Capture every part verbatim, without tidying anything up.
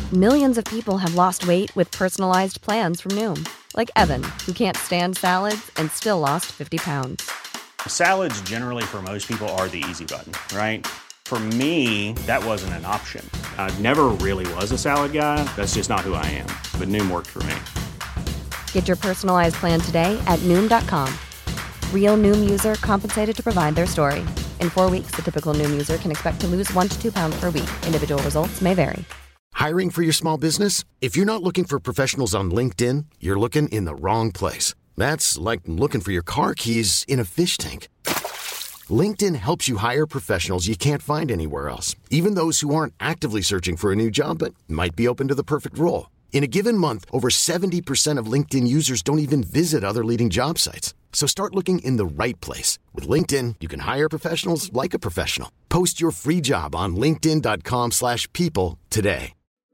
Millions of people have lost weight with personalized plans from Noom. Like Evan, who can't stand salads and still lost fifty pounds. Salads generally for most people are the easy button, right? For me, that wasn't an option. I never really was a salad guy. That's just not who I am. But Noom worked for me. Get your personalized plan today at Noom dot com. Real Noom user compensated to provide their story. In four weeks, the typical Noom user can expect to lose one to two pounds per week. Individual results may vary. Hiring for your small business? If you're not looking for professionals on LinkedIn, you're looking in the wrong place. That's like looking for your car keys in a fish tank. LinkedIn helps you hire professionals you can't find anywhere else, even those who aren't actively searching for a new job but might be open to the perfect role. In a given month, over seventy percent of LinkedIn users don't even visit other leading job sites. So start looking in the right place. With LinkedIn, you can hire professionals like a professional. Post your free job on linkedin dot com slash people today.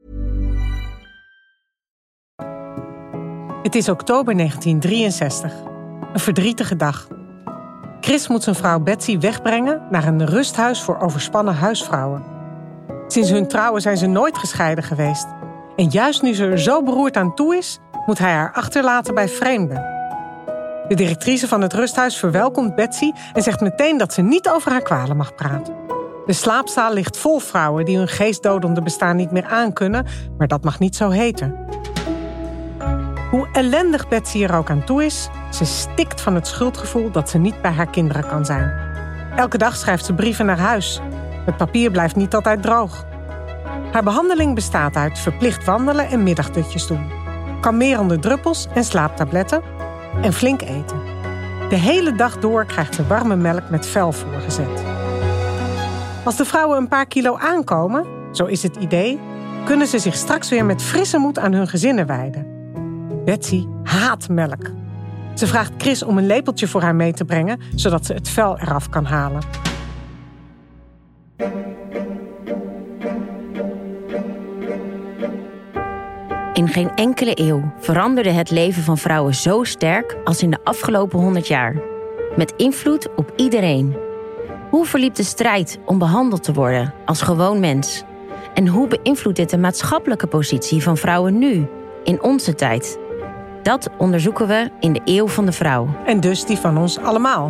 Het is oktober negentien drieënzestig. Een verdrietige dag. Chris moet zijn vrouw Betsy wegbrengen naar een rusthuis voor overspannen huisvrouwen. Sinds hun trouwen zijn ze nooit gescheiden geweest. En juist nu ze er zo beroerd aan toe is, moet hij haar achterlaten bij vreemden. De directrice van het rusthuis verwelkomt Betsy en zegt meteen dat ze niet over haar kwalen mag praten. De slaapzaal ligt vol vrouwen die hun geestdodende bestaan niet meer aankunnen, maar dat mag niet zo heten. Hoe ellendig Betsy er ook aan toe is, ze stikt van het schuldgevoel dat ze niet bij haar kinderen kan zijn. Elke dag schrijft ze brieven naar huis. Het papier blijft niet altijd droog. Haar behandeling bestaat uit verplicht wandelen en middagdutjes doen, kalmerende druppels en slaaptabletten en flink eten. De hele dag door krijgt ze warme melk met vel voorgezet. Als de vrouwen een paar kilo aankomen, zo is het idee, kunnen ze zich straks weer met frisse moed aan hun gezinnen wijden. Betsy haat melk. Ze vraagt Chris om een lepeltje voor haar mee te brengen, zodat ze het vel eraf kan halen. In geen enkele eeuw veranderde het leven van vrouwen zo sterk als in de afgelopen honderd jaar. Met invloed op iedereen. Hoe verliep de strijd om behandeld te worden als gewoon mens? En hoe beïnvloedt dit de maatschappelijke positie van vrouwen nu, in onze tijd? Dat onderzoeken we in de Eeuw van de Vrouw. En dus die van ons allemaal.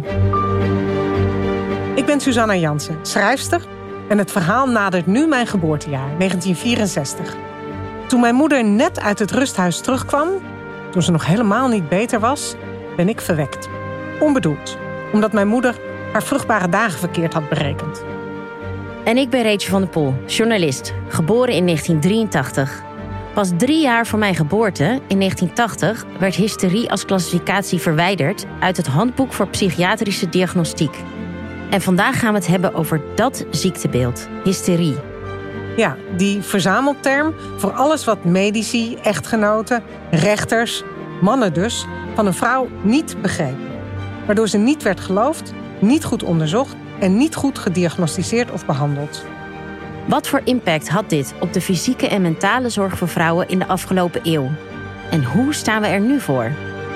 Ik ben Susanna Jansen, schrijfster. En het verhaal nadert nu mijn geboortejaar, negentien vierenzestig. Toen mijn moeder net uit het rusthuis terugkwam, toen ze nog helemaal niet beter was, ben ik verwekt. Onbedoeld, omdat mijn moeder haar vruchtbare dagen verkeerd had berekend. En ik ben Rachel van der Pol, journalist, geboren in negentien drieëntachtig. Pas drie jaar voor mijn geboorte, in negentien tachtig, werd hysterie als klassificatie verwijderd uit het Handboek voor Psychiatrische Diagnostiek. En vandaag gaan we het hebben over dat ziektebeeld, hysterie. Ja, die verzamelterm voor alles wat medici, echtgenoten, rechters, mannen dus, van een vrouw niet begrepen. Waardoor ze niet werd geloofd, niet goed onderzocht en niet goed gediagnosticeerd of behandeld. Wat voor impact had dit op de fysieke en mentale zorg voor vrouwen in de afgelopen eeuw? En hoe staan we er nu voor?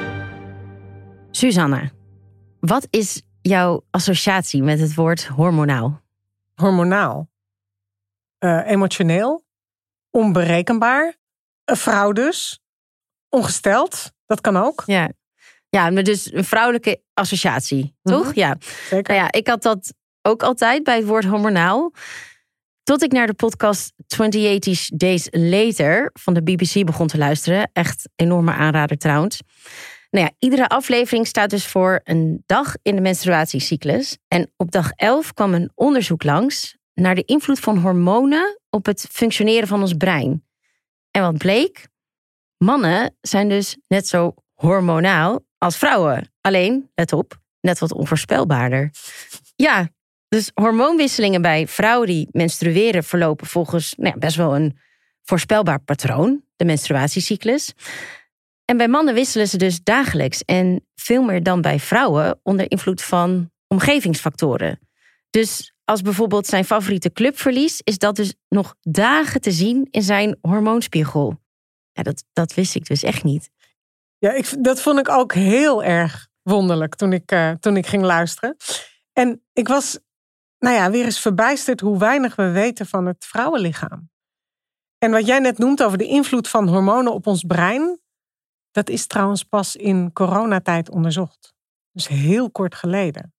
Susanna, wat is jouw associatie met het woord hormonaal? Hormonaal? Uh, emotioneel? Onberekenbaar? Een vrouw dus? Ongesteld? Dat kan ook. Ja, ja, maar dus een vrouwelijke associatie, toch? Mm-hmm. Ja, zeker. Nou ja, ik had dat ook altijd bij het woord hormonaal. Tot ik naar de podcast twintig tachtig Days Later van de B B C begon te luisteren. Echt enorme aanrader trouwens. Nou ja, iedere aflevering staat dus voor een dag in de menstruatiecyclus. En op dag elf kwam een onderzoek langs naar de invloed van hormonen op het functioneren van ons brein. En wat bleek? Mannen zijn dus net zo hormonaal als vrouwen. Alleen, let op, net wat onvoorspelbaarder. Ja, dus hormoonwisselingen bij vrouwen die menstrueren verlopen volgens nou ja, best wel een voorspelbaar patroon, de menstruatiecyclus. En bij mannen wisselen ze dus dagelijks en veel meer dan bij vrouwen onder invloed van omgevingsfactoren. Dus als bijvoorbeeld zijn favoriete club verliest, is dat dus nog dagen te zien in zijn hormoonspiegel. Ja, dat, dat wist ik dus echt niet. Ja, ik, dat vond ik ook heel erg wonderlijk toen ik, uh, toen ik ging luisteren. En ik was, nou ja, weer eens verbijsterd hoe weinig we weten van het vrouwenlichaam. En wat jij net noemt over de invloed van hormonen op ons brein, dat is trouwens pas in coronatijd onderzocht. Dus heel kort geleden.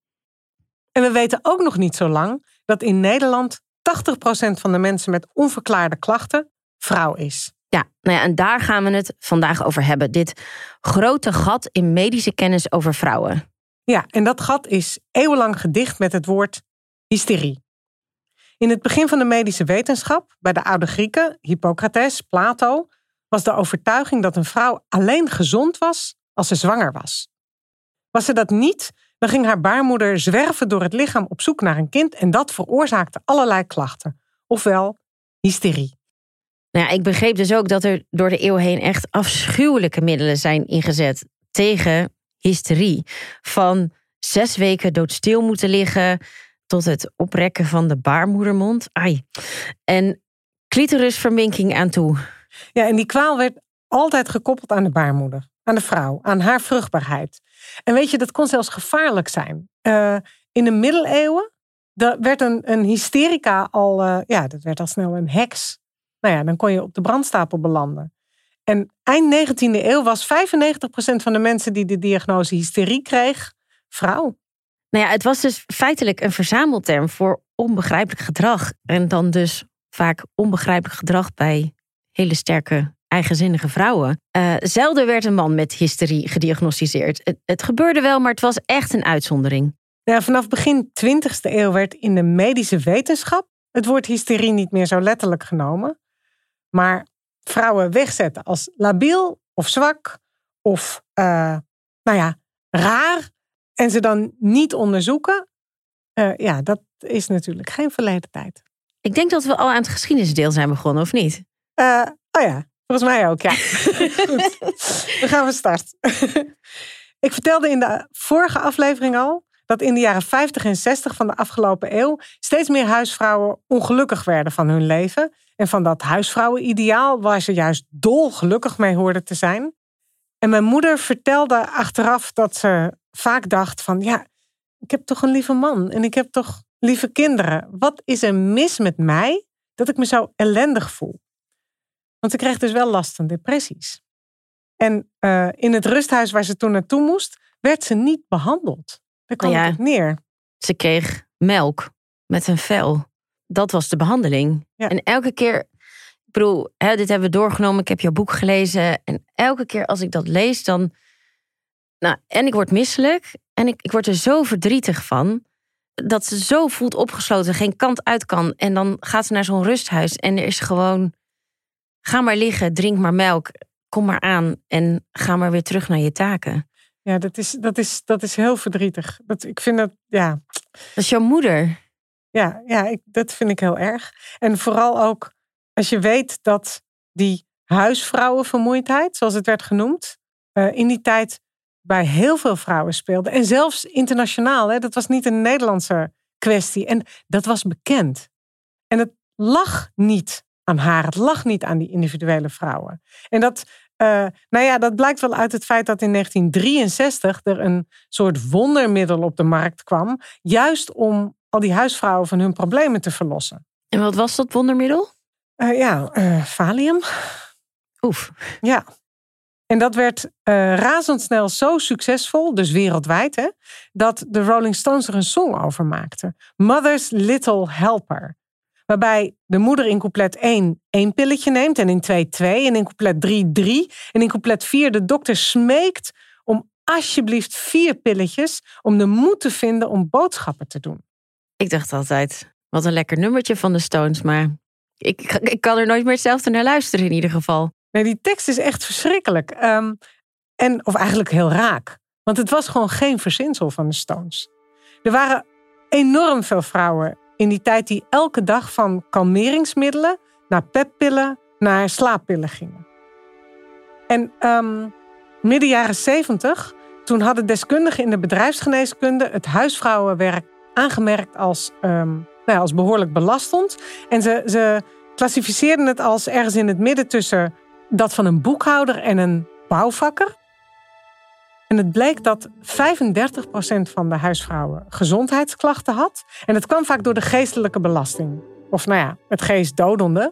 En we weten ook nog niet zo lang dat in Nederland tachtig procent van de mensen met onverklaarde klachten vrouw is. Ja, nou ja, en daar gaan we het vandaag over hebben. Dit grote gat in medische kennis over vrouwen. Ja, en dat gat is eeuwenlang gedicht met het woord hysterie. In het begin van de medische wetenschap, bij de oude Grieken, Hippocrates, Plato, was de overtuiging dat een vrouw alleen gezond was als ze zwanger was. Was ze dat niet, dan ging haar baarmoeder zwerven door het lichaam op zoek naar een kind en dat veroorzaakte allerlei klachten, ofwel hysterie. Nou ja, ik begreep dus ook dat er door de eeuw heen echt afschuwelijke middelen zijn ingezet tegen hysterie. Van zes weken doodstil moeten liggen tot het oprekken van de baarmoedermond. Ai. En clitorisverminking aan toe. Ja, en die kwaal werd altijd gekoppeld aan de baarmoeder, aan de vrouw, aan haar vruchtbaarheid. En weet je, dat kon zelfs gevaarlijk zijn. Uh, in de middeleeuwen werd een, een hysterica al, uh, ja, dat werd al snel een heks. Nou ja, dan kon je op de brandstapel belanden. En eind negentiende eeuw was vijfennegentig procent van de mensen die de diagnose hysterie kreeg, vrouw. Nou ja, het was dus feitelijk een verzamelterm voor onbegrijpelijk gedrag. En dan dus vaak onbegrijpelijk gedrag bij hele sterke, eigenzinnige vrouwen. Uh, zelden werd een man met hysterie gediagnosticeerd. Het, het gebeurde wel, maar het was echt een uitzondering. Ja, vanaf begin twintigste eeuw werd in de medische wetenschap het woord hysterie niet meer zo letterlijk genomen. Maar vrouwen wegzetten als labiel of zwak of, uh, nou ja, raar. En ze dan niet onderzoeken. Uh, ja, dat is natuurlijk geen verleden tijd. Ik denk dat we al aan het geschiedenisdeel zijn begonnen, of niet? Uh, oh ja, volgens mij ook, ja. Goed, dan gaan we starten. Ik vertelde in de vorige aflevering al dat in de jaren vijftig en zestig van de afgelopen eeuw steeds meer huisvrouwen ongelukkig werden van hun leven. En van dat huisvrouwenideaal waar ze juist dolgelukkig mee hoorden te zijn. En mijn moeder vertelde achteraf dat ze vaak dacht van, ja, ik heb toch een lieve man en ik heb toch lieve kinderen. Wat is er mis met mij dat ik me zo ellendig voel? Want ze kreeg dus wel last van depressies. En uh, in het rusthuis waar ze toen naartoe moest, werd ze niet behandeld. Daar kwam ja, het op neer. Ze kreeg melk met een vel. Dat was de behandeling. Ja. En elke keer, ik bedoel, hè, dit hebben we doorgenomen. Ik heb jouw boek gelezen. En elke keer als ik dat lees, dan, nou, en ik word misselijk. En ik, ik word er zo verdrietig van. Dat ze zo voelt opgesloten, geen kant uit kan. En dan gaat ze naar zo'n rusthuis. En er is gewoon, ga maar liggen, drink maar melk. Kom maar aan en ga maar weer terug naar je taken. Ja, dat is, dat is, dat is heel verdrietig. Dat, ik vind dat, ja. Dat is jouw moeder. Ja, ja ik, dat vind ik heel erg. En vooral ook als je weet dat die huisvrouwenvermoeidheid, zoals het werd genoemd, uh, in die tijd bij heel veel vrouwen speelde. En zelfs internationaal, hè, dat was niet een Nederlandse kwestie. En dat was bekend. En het lag niet aan haar. Het lag niet aan die individuele vrouwen. En dat, uh, nou ja, dat blijkt wel uit het feit dat in negentien drieënzestig er een soort wondermiddel op de markt kwam, juist om al die huisvrouwen van hun problemen te verlossen. En wat was dat wondermiddel? Uh, ja, uh, Valium. Oef. Ja. En dat werd uh, razendsnel zo succesvol, dus wereldwijd, hè, dat de Rolling Stones er een song over maakten. Mother's Little Helper. Waarbij de moeder in couplet één één pilletje neemt en in twee twee en in couplet drie drie. En in couplet vier de dokter smeekt om alsjeblieft vier pilletjes om de moed te vinden om boodschappen te doen. Ik dacht altijd, wat een lekker nummertje van de Stones, maar ik, ik kan er nooit meer hetzelfde naar luisteren in ieder geval. Nee, die tekst is echt verschrikkelijk. Um, en, of eigenlijk heel raak. Want het was gewoon geen verzinsel van de Stones. Er waren enorm veel vrouwen in die tijd die elke dag van kalmeringsmiddelen naar peppillen, naar slaappillen gingen. En um, midden jaren zeventig, toen hadden deskundigen in de bedrijfsgeneeskunde het huisvrouwenwerk aangemerkt als, um, nou ja, als behoorlijk belastend. En ze, ze klassificeerden het als ergens in het midden tussen dat van een boekhouder en een bouwvakker. En het bleek dat vijfendertig procent van de huisvrouwen gezondheidsklachten had. En dat kwam vaak door de geestelijke belasting. Of nou ja, het geestdodende.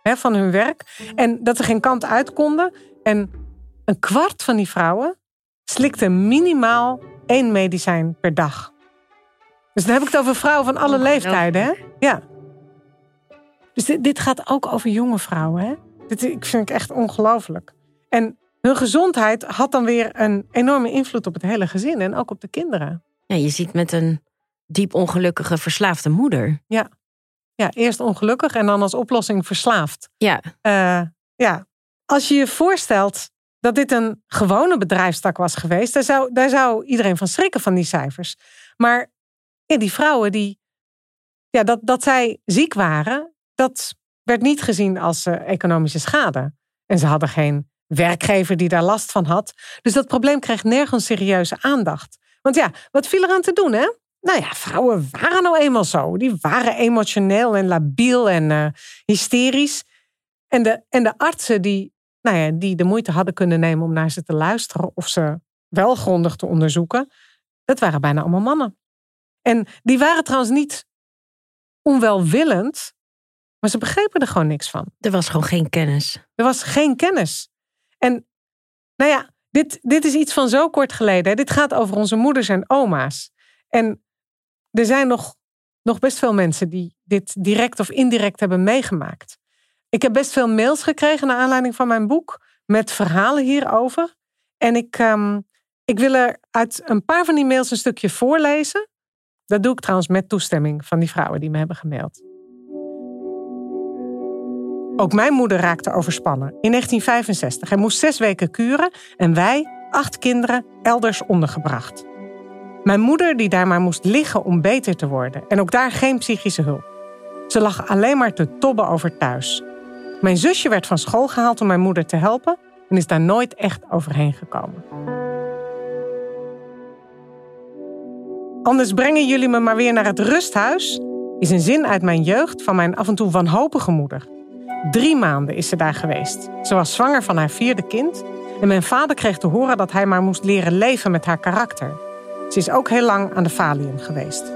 hè, van hun werk. En dat ze geen kant uit konden. En een kwart van die vrouwen slikte minimaal één medicijn per dag. Dus dan heb ik het over vrouwen van alle leeftijden. Hè? Ja. Dus dit, dit gaat ook over jonge vrouwen. Hè? Dit ik vind ik echt ongelooflijk. En hun gezondheid had dan weer een enorme invloed op het hele gezin. En ook op de kinderen. Ja, je ziet met een diep ongelukkige verslaafde moeder. Ja. Ja, eerst ongelukkig en dan als oplossing verslaafd. Ja. Uh, ja. Als je je voorstelt dat dit een gewone bedrijfstak was geweest, daar zou, daar zou iedereen van schrikken van die cijfers. Maar ja, die vrouwen, die, ja, dat, dat zij ziek waren, dat werd niet gezien als uh, economische schade. En ze hadden geen werkgever die daar last van had. Dus dat probleem kreeg nergens serieuze aandacht. Want ja, wat viel er aan te doen, hè? Nou ja, vrouwen waren nou eenmaal zo. Die waren emotioneel en labiel en uh, hysterisch. En de, en de artsen die, nou ja, die de moeite hadden kunnen nemen om naar ze te luisteren of ze wel grondig te onderzoeken, dat waren bijna allemaal mannen. En die waren trouwens niet onwelwillend, maar ze begrepen er gewoon niks van. Er was gewoon geen kennis. Er was geen kennis. En nou ja, dit, dit is iets van zo kort geleden. Hè. Dit gaat over onze moeders en oma's. En er zijn nog, nog best veel mensen die dit direct of indirect hebben meegemaakt. Ik heb best veel mails gekregen naar aanleiding van mijn boek met verhalen hierover. En ik, um, ik wil er uit een paar van die mails een stukje voorlezen. Dat doe ik trouwens met toestemming van die vrouwen die me hebben gemaild. Ook mijn moeder raakte overspannen in negentien vijfenzestig. Hij moest zes weken kuren en wij, acht kinderen, elders ondergebracht. Mijn moeder die daar maar moest liggen om beter te worden. En ook daar geen psychische hulp. Ze lag alleen maar te tobben over thuis. Mijn zusje werd van school gehaald om mijn moeder te helpen en is daar nooit echt overheen gekomen. Anders brengen jullie me maar weer naar het rusthuis, is een zin uit mijn jeugd van mijn af en toe wanhopige moeder. Drie maanden is ze daar geweest. Ze was zwanger van haar vierde kind en mijn vader kreeg te horen dat hij maar moest leren leven met haar karakter. Ze is ook heel lang aan de Valium geweest.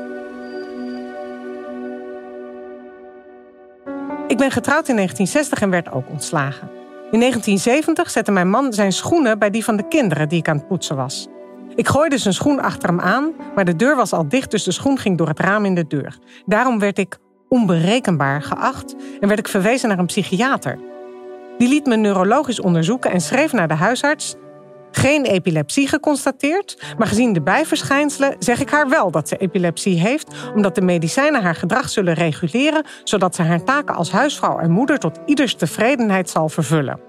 Ik ben getrouwd in negentien zestig en werd ook ontslagen. In negentien zeventig zette mijn man zijn schoenen bij die van de kinderen die ik aan het poetsen was. Ik gooide zijn schoen achter hem aan, maar de deur was al dicht, dus de schoen ging door het raam in de deur. Daarom werd ik onberekenbaar geacht en werd ik verwezen naar een psychiater. Die liet me neurologisch onderzoeken en schreef naar de huisarts: geen epilepsie geconstateerd, maar gezien de bijverschijnselen zeg ik haar wel dat ze epilepsie heeft, omdat de medicijnen haar gedrag zullen reguleren, zodat ze haar taken als huisvrouw en moeder tot ieders tevredenheid zal vervullen.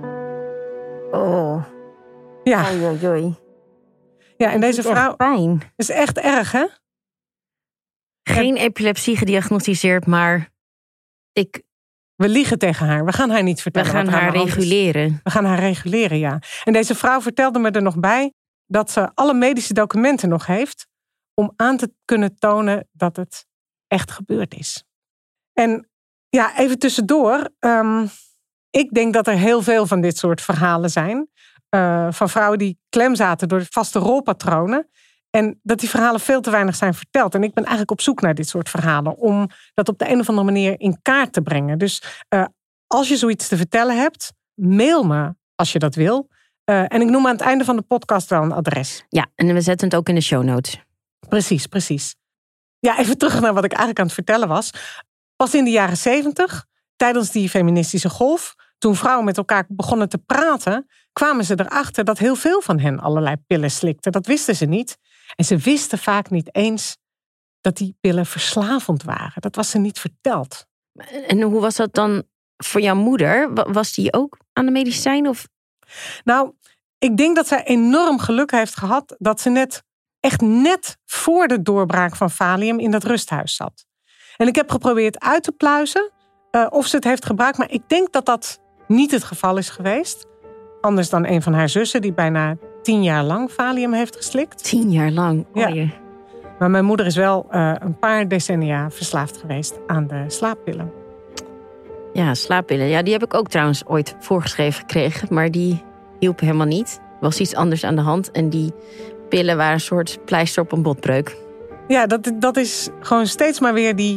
Oh. Ja. Oei, oei, oei. Ja, en deze vrouw pijn. is echt erg, hè? Geen epilepsie gediagnosticeerd, maar ik... We liegen tegen haar. We gaan haar niet vertellen. We gaan wat haar reguleren. We gaan haar reguleren, ja. En deze vrouw vertelde me er nog bij dat ze alle medische documenten nog heeft om aan te kunnen tonen dat het echt gebeurd is. En ja, even tussendoor. Um, ik denk dat er heel veel van dit soort verhalen zijn. Uh, van vrouwen die klem zaten door vaste rolpatronen. En dat die verhalen veel te weinig zijn verteld. En ik ben eigenlijk op zoek naar dit soort verhalen. Om dat op de een of andere manier in kaart te brengen. Dus uh, als je zoiets te vertellen hebt, mail me als je dat wil. Uh, en ik noem aan het einde van de podcast wel een adres. Ja, en we zetten het ook in de show notes. Precies, precies. Ja, even terug naar wat ik eigenlijk aan het vertellen was. Pas in de jaren zeventig, tijdens die feministische golf, toen vrouwen met elkaar begonnen te praten, kwamen ze erachter dat heel veel van hen allerlei pillen slikten. Dat wisten ze niet. En ze wisten vaak niet eens dat die pillen verslavend waren. Dat was ze niet verteld. En hoe was dat dan voor jouw moeder? Was die ook aan de medicijn? Of? Nou, ik denk dat zij enorm geluk heeft gehad dat ze net, echt net voor de doorbraak van Valium in dat rusthuis zat. En ik heb geprobeerd uit te pluizen uh, of ze het heeft gebruikt. Maar ik denk dat dat niet het geval is geweest. Anders dan een van haar zussen die bijna tien jaar lang Valium heeft geslikt. Tien jaar lang? Ja. Oh, maar mijn moeder is wel uh, een paar decennia verslaafd geweest aan de slaappillen. Ja, slaappillen. Ja, die heb ik ook trouwens ooit voorgeschreven gekregen. Maar die hielpen helemaal niet. Er was iets anders aan de hand. En die pillen waren een soort pleister op een botbreuk. Ja, dat, dat is gewoon steeds maar weer die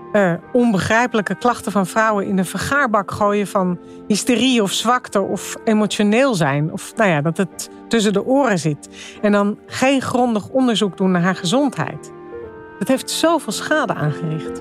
uh, onbegrijpelijke klachten van vrouwen in een vergaarbak gooien van hysterie of zwakte of emotioneel zijn. Of nou ja, dat het tussen de oren zit. En dan geen grondig onderzoek doen naar haar gezondheid. Dat heeft zoveel schade aangericht.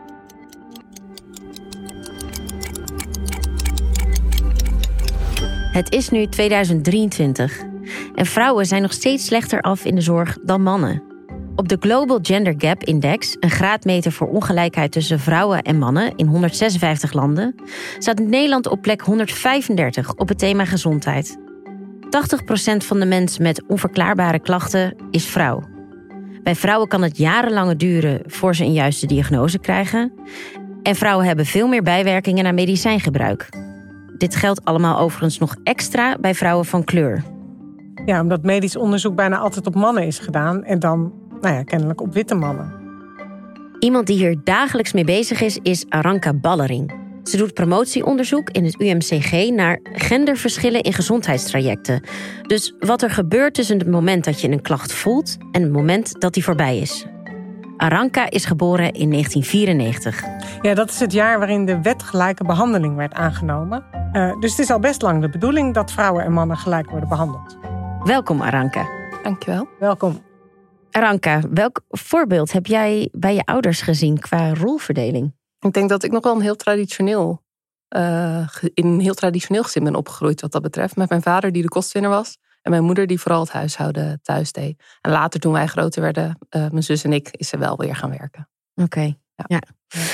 Het is nu tweeduizend drieëntwintig en vrouwen zijn nog steeds slechter af in de zorg dan mannen. Op de Global Gender Gap Index, een graadmeter voor ongelijkheid tussen vrouwen en mannen in honderdzesenvijftig landen, staat Nederland op plek honderdvijfendertig op het thema gezondheid. tachtig procent van de mensen met onverklaarbare klachten is vrouw. Bij vrouwen kan het jarenlang duren voor ze een juiste diagnose krijgen. En vrouwen hebben veel meer bijwerkingen na medicijngebruik. Dit geldt allemaal overigens nog extra bij vrouwen van kleur. Ja, omdat medisch onderzoek bijna altijd op mannen is gedaan en dan, nou ja, kennelijk op witte mannen. Iemand die hier dagelijks mee bezig is, is Aranka Ballering. Ze doet promotieonderzoek in het U M C G naar genderverschillen in gezondheidstrajecten. Dus wat er gebeurt tussen het moment dat je een klacht voelt en het moment dat die voorbij is. Aranka is geboren in negentien vierennegentig. Ja, dat is het jaar waarin de wet gelijke behandeling werd aangenomen. Uh, dus het is al best lang de bedoeling dat vrouwen en mannen gelijk worden behandeld. Welkom, Aranka. Dankjewel. Welkom. Aranka, welk voorbeeld heb jij bij je ouders gezien qua rolverdeling? Ik denk dat ik nog wel een heel traditioneel, uh, in een heel traditioneel gezin ben opgegroeid wat dat betreft. Met mijn vader die de kostwinner was. En mijn moeder die vooral het huishouden thuis deed. En later toen wij groter werden, uh, mijn zus en ik, is ze wel weer gaan werken. Oké, okay. ja. ja.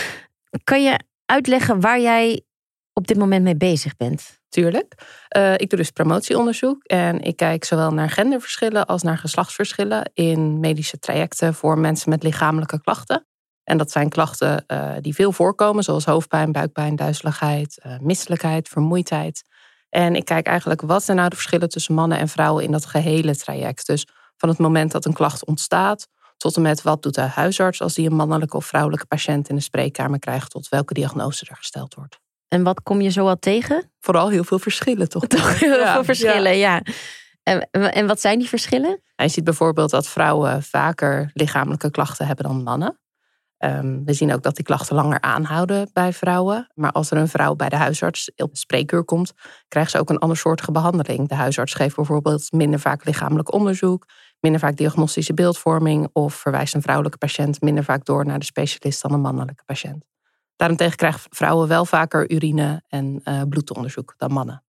Kan je uitleggen waar jij op dit moment mee bezig bent? Tuurlijk. Uh, ik doe dus promotieonderzoek. En ik kijk zowel naar genderverschillen als naar geslachtsverschillen in medische trajecten voor mensen met lichamelijke klachten. En dat zijn klachten uh, die veel voorkomen, zoals hoofdpijn, buikpijn, duizeligheid, uh, misselijkheid, vermoeidheid. En ik kijk eigenlijk wat zijn nou de verschillen tussen mannen en vrouwen in dat gehele traject. Dus van het moment dat een klacht ontstaat tot en met wat doet de huisarts als die een mannelijke of vrouwelijke patiënt in de spreekkamer krijgt, tot welke diagnose er gesteld wordt. En wat kom je zo al tegen? Vooral heel veel verschillen, toch? Toch heel ja, veel verschillen, ja. ja. En, en wat zijn die verschillen? Je ziet bijvoorbeeld dat vrouwen vaker lichamelijke klachten hebben dan mannen. Um, we zien ook dat die klachten langer aanhouden bij vrouwen. Maar als er een vrouw bij de huisarts op de spreekuur komt, krijgt ze ook een andersoortige behandeling. De huisarts geeft bijvoorbeeld minder vaak lichamelijk onderzoek, minder vaak diagnostische beeldvorming of verwijst een vrouwelijke patiënt minder vaak door naar de specialist dan een mannelijke patiënt. Daarentegen krijgen vrouwen wel vaker urine- en uh, bloedonderzoek dan mannen.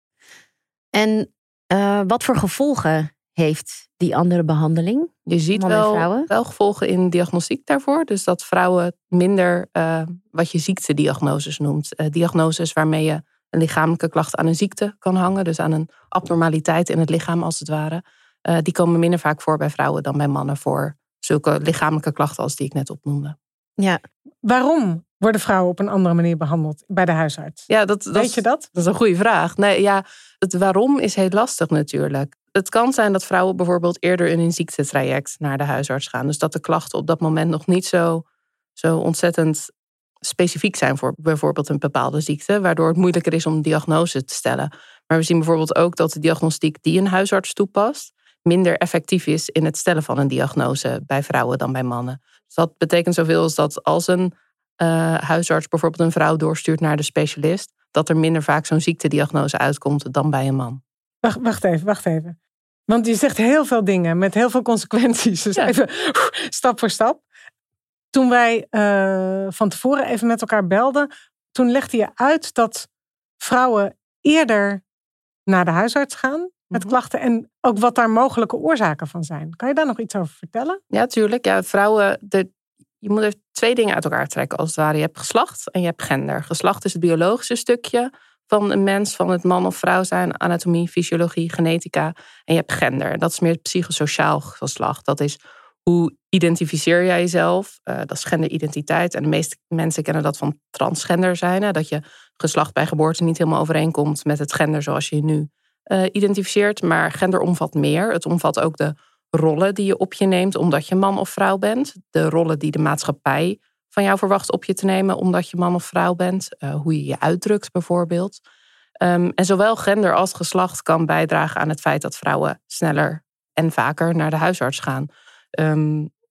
En uh, wat voor gevolgen heeft die andere behandeling? Je ziet wel, wel gevolgen in diagnostiek daarvoor. Dus dat vrouwen minder uh, wat je ziektediagnoses noemt. Uh, diagnoses waarmee je een lichamelijke klacht aan een ziekte kan hangen. Dus aan een abnormaliteit in het lichaam als het ware. Uh, die komen minder vaak voor bij vrouwen dan bij mannen voor zulke lichamelijke klachten als die ik net opnoemde. Ja. Waarom worden vrouwen op een andere manier behandeld bij de huisarts? Ja, dat, dat Weet is, je dat? Dat is een goede vraag. Nee, ja, het waarom is heel lastig natuurlijk. Het kan zijn dat vrouwen bijvoorbeeld eerder in een ziektetraject naar de huisarts gaan. Dus dat de klachten op dat moment nog niet zo, zo ontzettend specifiek zijn voor bijvoorbeeld een bepaalde ziekte, waardoor het moeilijker is om een diagnose te stellen. Maar we zien bijvoorbeeld ook dat de diagnostiek die een huisarts toepast minder effectief is in het stellen van een diagnose bij vrouwen dan bij mannen. Dus dat betekent zoveel als dat als een uh, huisarts bijvoorbeeld een vrouw doorstuurt naar de specialist, dat er minder vaak zo'n ziektediagnose uitkomt dan bij een man. Wacht, wacht even, wacht even. Want je zegt heel veel dingen met heel veel consequenties. Dus ja. even stap voor stap. Toen wij uh, van tevoren even met elkaar belden, toen legde je uit dat vrouwen eerder naar de huisarts gaan met klachten en ook wat daar mogelijke oorzaken van zijn. Kan je daar nog iets over vertellen? Ja, tuurlijk. Ja, vrouwen, de, je moet even twee dingen uit elkaar trekken als het ware. Je hebt geslacht en je hebt gender. Geslacht is het biologische stukje van een mens, van het man of vrouw zijn, anatomie, fysiologie, genetica. En je hebt gender. Dat is meer het psychosociaal geslacht. Dat is hoe identificeer jij jezelf? Uh, dat is genderidentiteit. En de meeste mensen kennen dat van transgender zijn. Hè? Dat je geslacht bij geboorte niet helemaal overeenkomt met het gender zoals je je nu uh, identificeert. Maar gender omvat meer. Het omvat ook de rollen die je op je neemt omdat je man of vrouw bent. De rollen die de maatschappij van jou verwacht op je te nemen omdat je man of vrouw bent. Uh, hoe je je uitdrukt bijvoorbeeld. Um, en zowel gender als geslacht kan bijdragen aan het feit dat vrouwen sneller en vaker naar de huisarts gaan. Um, we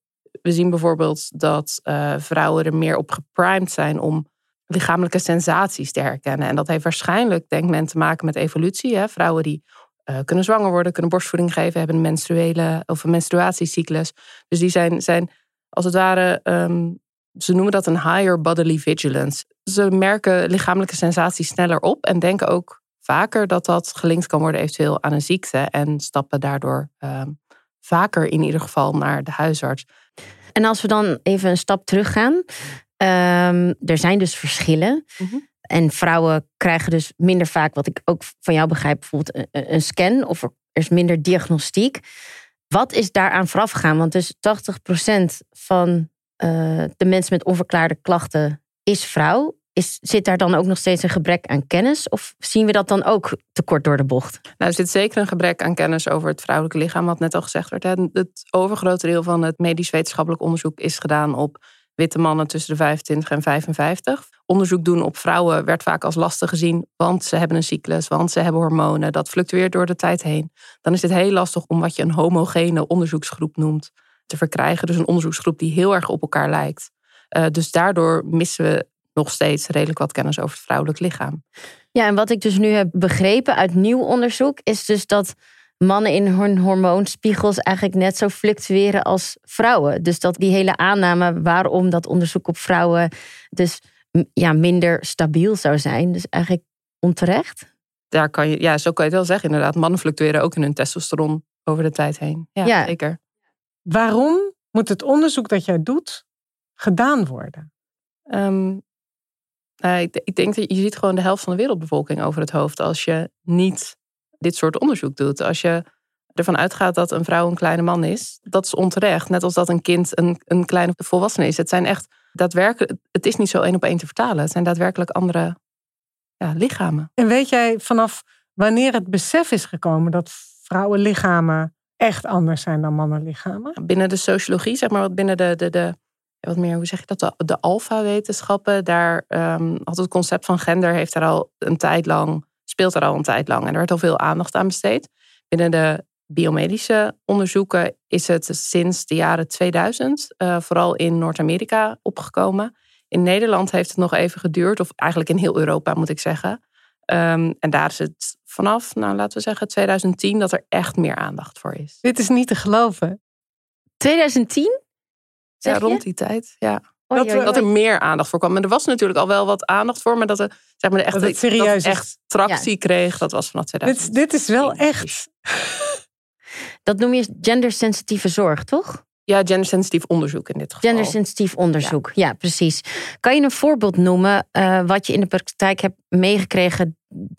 We zien bijvoorbeeld dat uh, vrouwen er meer op geprimed zijn om lichamelijke sensaties te herkennen. En dat heeft waarschijnlijk, denkt men, te maken met evolutie. Hè? Vrouwen die uh, kunnen zwanger worden, kunnen borstvoeding geven, hebben een menstruele of een menstruatiecyclus. Dus die zijn, zijn als het ware, um, ze noemen dat een higher bodily vigilance. Ze merken lichamelijke sensaties sneller op en denken ook vaker dat dat gelinkt kan worden eventueel aan een ziekte. En stappen daardoor um, vaker in ieder geval naar de huisarts. En als we dan even een stap teruggaan. Um, er zijn dus verschillen. Mm-hmm. En vrouwen krijgen dus minder vaak, wat ik ook van jou begrijp, bijvoorbeeld een, een scan. Of er is minder diagnostiek. Wat is daaraan vooraf gegaan? Want dus tachtig procent van uh, de mensen met onverklaarde klachten is vrouw. Is, zit daar dan ook nog steeds een gebrek aan kennis? Of zien we dat dan ook te kort door de bocht? Nou, er zit zeker een gebrek aan kennis over het vrouwelijke lichaam, wat net al gezegd werd. Het overgrote deel van het medisch wetenschappelijk onderzoek is gedaan op witte mannen tussen de vijfentwintig en vijfenvijftig. Onderzoek doen op vrouwen werd vaak als lastig gezien, want ze hebben een cyclus, want ze hebben hormonen. Dat fluctueert door de tijd heen. Dan is het heel lastig om wat je een homogene onderzoeksgroep noemt te verkrijgen. Dus een onderzoeksgroep die heel erg op elkaar lijkt. Uh, dus daardoor missen we nog steeds redelijk wat kennis over het vrouwelijk lichaam. Ja, en wat ik dus nu heb begrepen uit nieuw onderzoek is dus dat mannen in hun hormoonspiegels eigenlijk net zo fluctueren als vrouwen. Dus dat die hele aanname waarom dat onderzoek op vrouwen dus ja, minder stabiel zou zijn, dus eigenlijk onterecht. Daar kan je, ja, zo kan je het wel zeggen inderdaad. Mannen fluctueren ook in hun testosteron over de tijd heen. Ja, ja. Zeker. Waarom moet het onderzoek dat jij doet gedaan worden? Um, uh, ik, ik denk dat je ziet gewoon de helft van de wereldbevolking over het hoofd als je niet dit soort onderzoek doet. Als je ervan uitgaat dat een vrouw een kleine man is, dat is onterecht. Net als dat een kind een, een kleine volwassene is. Het zijn echt daadwerkelijk, het is niet zo één op één te vertalen. Het zijn daadwerkelijk andere ja, lichamen. En weet jij vanaf wanneer het besef is gekomen dat vrouwenlichamen echt anders zijn dan mannenlichamen? Binnen de sociologie, zeg maar, binnen de, de, de wat meer, hoe zeg je dat, de, de alfa-wetenschappen, daar um, had het concept van gender heeft daar al een tijd lang, speelt er al een tijd lang. En er werd al veel aandacht aan besteed. Binnen de biomedische onderzoeken is het sinds de jaren tweeduizend, uh, vooral in Noord-Amerika, opgekomen. In Nederland heeft het nog even geduurd, of eigenlijk in heel Europa moet ik zeggen. Um, en daar is het vanaf, nou laten we zeggen, twintig tien, dat er echt meer aandacht voor is. Dit is niet te geloven. twintig tien? Ja, rond die tijd, ja. Oh, dat, ja, ja. dat er meer aandacht voor kwam. En er was natuurlijk al wel wat aandacht voor, maar dat er zeg maar, de echt, dat het serieus dat echt tractie ja. kreeg, dat was vanaf tweeduizend. Dit, dit is wel echt. Dat noem je gendersensitieve zorg, toch? Ja, gendersensitief onderzoek in dit geval. Gendersensitief onderzoek, ja. ja, precies. Kan je een voorbeeld noemen uh, wat je in de praktijk hebt meegekregen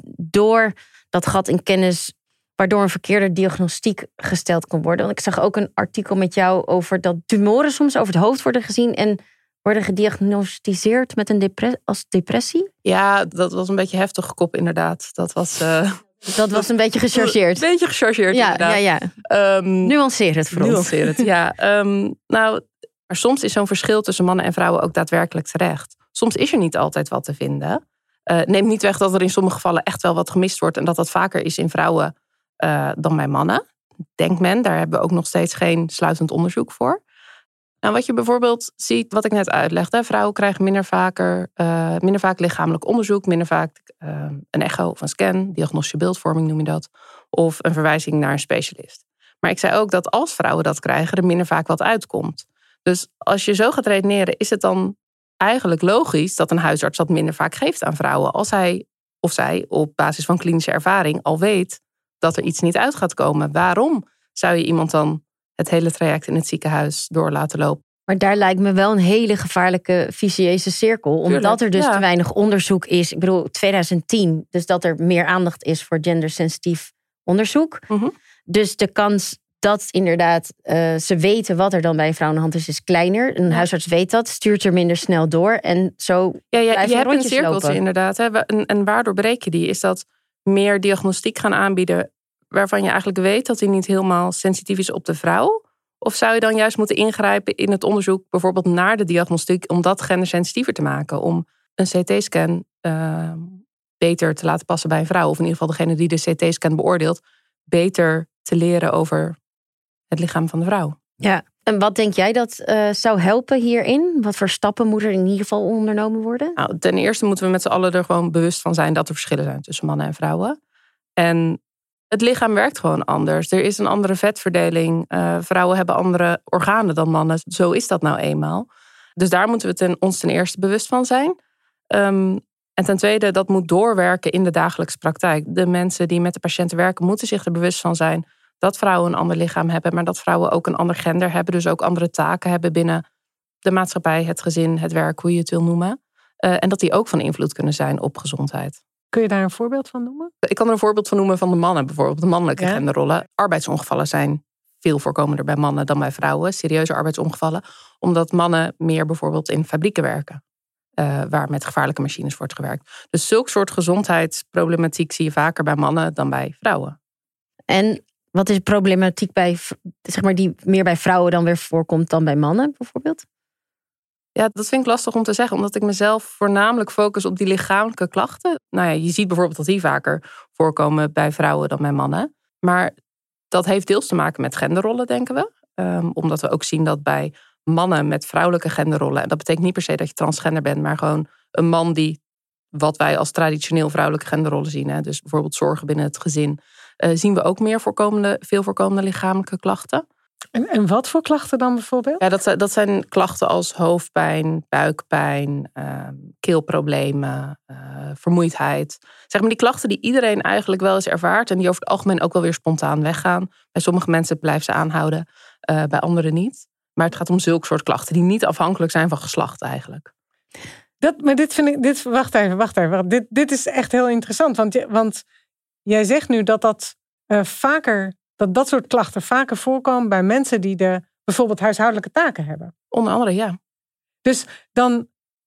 door dat gat in kennis, waardoor een verkeerde diagnostiek gesteld kon worden? Want ik zag ook een artikel met jou over dat tumoren soms over het hoofd worden gezien en worden gediagnosticeerd met een depre- als depressie? Ja, dat was een beetje heftig gekop inderdaad. Dat was... Uh... Dat was een beetje gechargeerd. Een beetje gechargeerd, ja, inderdaad. Ja, ja. Um, Nuanceer het voor ons. Nuanceer het, ja. Um, nou, maar soms is zo'n verschil tussen mannen en vrouwen ook daadwerkelijk terecht. Soms is er niet altijd wat te vinden. Uh, neemt niet weg dat er in sommige gevallen echt wel wat gemist wordt. En dat dat vaker is in vrouwen uh, dan bij mannen. Denkt men, daar hebben we ook nog steeds geen sluitend onderzoek voor. Nou, wat je bijvoorbeeld ziet, wat ik net uitlegde. Vrouwen krijgen minder, vaker, uh, minder vaak lichamelijk onderzoek. Minder vaak uh, een echo of een scan. Diagnostische beeldvorming noem je dat. Of een verwijzing naar een specialist. Maar ik zei ook dat als vrouwen dat krijgen, er minder vaak wat uitkomt. Dus als je zo gaat redeneren, is het dan eigenlijk logisch dat een huisarts dat minder vaak geeft aan vrouwen. Als hij of zij op basis van klinische ervaring al weet dat er iets niet uit gaat komen. Waarom zou je iemand dan het hele traject in het ziekenhuis door laten lopen? Maar daar lijkt me wel een hele gevaarlijke vicieuze cirkel. Omdat Tuurlijk, er dus ja. te weinig onderzoek is. Ik bedoel, twintig tien. Dus dat er meer aandacht is voor gendersensitief onderzoek. Mm-hmm. Dus de kans dat inderdaad uh, ze weten wat er dan bij een vrouw aan de hand is, is kleiner. Een ja. huisarts weet dat, stuurt er minder snel door. En zo ja, ja, je hebt een cirkeltje lopen. Inderdaad. Hè? En, en waardoor breek je die? Is dat meer diagnostiek gaan aanbieden waarvan je eigenlijk weet dat hij niet helemaal sensitief is op de vrouw? Of zou je dan juist moeten ingrijpen in het onderzoek, bijvoorbeeld naar de diagnostiek, om dat gendersensitiever te maken? Om een C T-scan uh, beter te laten passen bij een vrouw. Of in ieder geval degene die de C T-scan beoordeelt, beter te leren over het lichaam van de vrouw. Ja, En wat denk jij dat uh, zou helpen hierin? Wat voor stappen moeten er in ieder geval ondernomen worden? Nou, ten eerste moeten we met z'n allen er gewoon bewust van zijn dat er verschillen zijn tussen mannen en vrouwen. En het lichaam werkt gewoon anders. Er is een andere vetverdeling. Uh, vrouwen hebben andere organen dan mannen. Zo is dat nou eenmaal. Dus daar moeten we ten, ons ten eerste bewust van zijn. Um, en ten tweede, dat moet doorwerken in de dagelijkse praktijk. De mensen die met de patiënten werken moeten zich er bewust van zijn dat vrouwen een ander lichaam hebben, maar dat vrouwen ook een ander gender hebben, dus ook andere taken hebben binnen de maatschappij, het gezin, het werk, hoe je het wil noemen. Uh, en dat die ook van invloed kunnen zijn op gezondheid. Kun je daar een voorbeeld van noemen? Ik kan er een voorbeeld van noemen van de mannen, bijvoorbeeld de mannelijke ja. genderrollen. Arbeidsongevallen zijn veel voorkomender bij mannen dan bij vrouwen, serieuze arbeidsongevallen, omdat mannen meer bijvoorbeeld in fabrieken werken, uh, waar met gevaarlijke machines wordt gewerkt. Dus zulk soort gezondheidsproblematiek zie je vaker bij mannen dan bij vrouwen. En wat is problematiek bij, zeg maar, die meer bij vrouwen dan weer voorkomt dan bij mannen, bijvoorbeeld? Ja, dat vind ik lastig om te zeggen, omdat ik mezelf voornamelijk focus op die lichamelijke klachten. Nou ja, je ziet bijvoorbeeld dat die vaker voorkomen bij vrouwen dan bij mannen. Maar dat heeft deels te maken met genderrollen, denken we. Um, omdat we ook zien dat bij mannen met vrouwelijke genderrollen, en dat betekent niet per se dat je transgender bent, maar gewoon een man die, wat wij als traditioneel vrouwelijke genderrollen zien, hè, dus bijvoorbeeld zorgen binnen het gezin, uh, zien we ook meer voorkomende, veel voorkomende lichamelijke klachten. En, en wat voor klachten dan bijvoorbeeld? Ja, dat, dat zijn klachten als hoofdpijn, buikpijn, uh, keelproblemen, uh, vermoeidheid. Zeg maar die klachten die iedereen eigenlijk wel eens ervaart en die over het algemeen ook wel weer spontaan weggaan. Bij sommige mensen blijven ze aanhouden, uh, bij anderen niet. Maar het gaat om zulke soort klachten die niet afhankelijk zijn van geslacht eigenlijk. Dat, maar dit vind ik, dit, wacht even, wacht even. Dit, dit is echt heel interessant, want, want jij zegt nu dat dat uh, vaker... dat dat soort klachten vaker voorkomen bij mensen die de bijvoorbeeld huishoudelijke taken hebben. Onder andere, ja. Dus dan,